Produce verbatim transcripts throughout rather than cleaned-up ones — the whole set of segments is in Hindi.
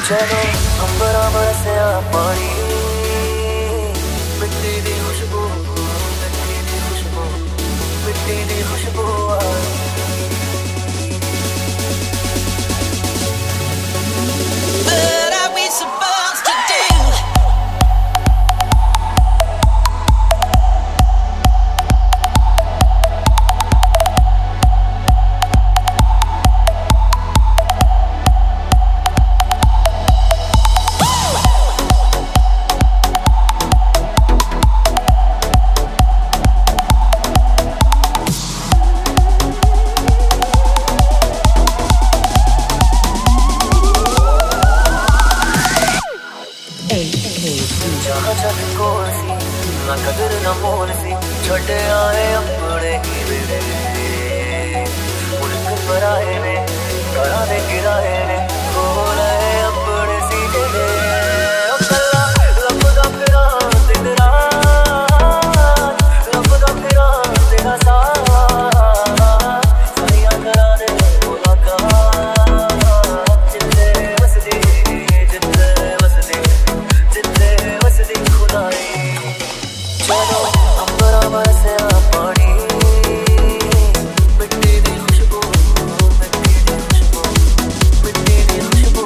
चलो अंबरा बरसिया पानी मिट्टी दी खुशबू मिट्टी दी खुशबू मिट्टी दी खुशबू आई What are we supposed to do? जहाँ जग कोल सी ना कदर ना मोल सी छड़े आए अपने ही वेले मुल्क पराए ने करा दे किराए ने कोल है अपने सी दिले कल्ला लपदा फिरा तेरा लपदा फिरा तेरा साया करा दे मुलाकात जिंदे वसदी जिंदे वसदी जिंदे वसदी खुदाई चलो अंबरा बरसिया पानी मिट्टी दी खुशबू मिट्टी दी खुशबू मिट्टी दी खुशबू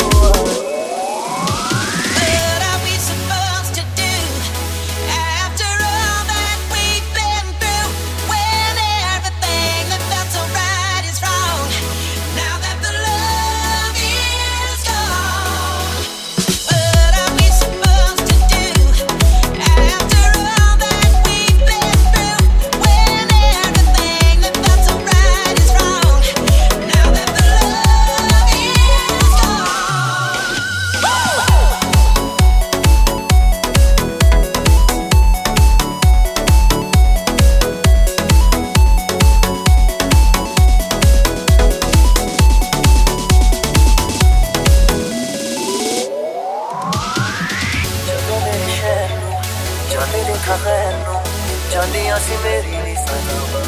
What are we supposed to do after all that we've been through? When everything that felt so right is wrong, now that the love is gone. What are we supposed to do after all that we've been through? When everything that felt so right is wrong, now that the love is gone. जगह मेरे शहर नू जाते देखा खैर नू जांदियां सी मेरी नी सलाम